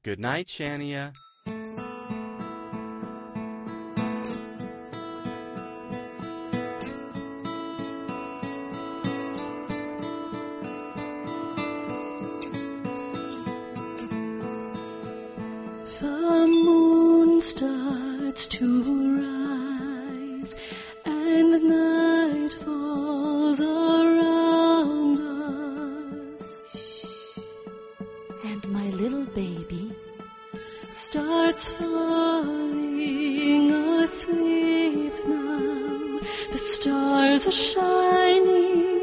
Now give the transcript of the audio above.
Good night, Shania. The moon starts to rise and night falls around us. And my little baby starts falling asleep now. The stars are shining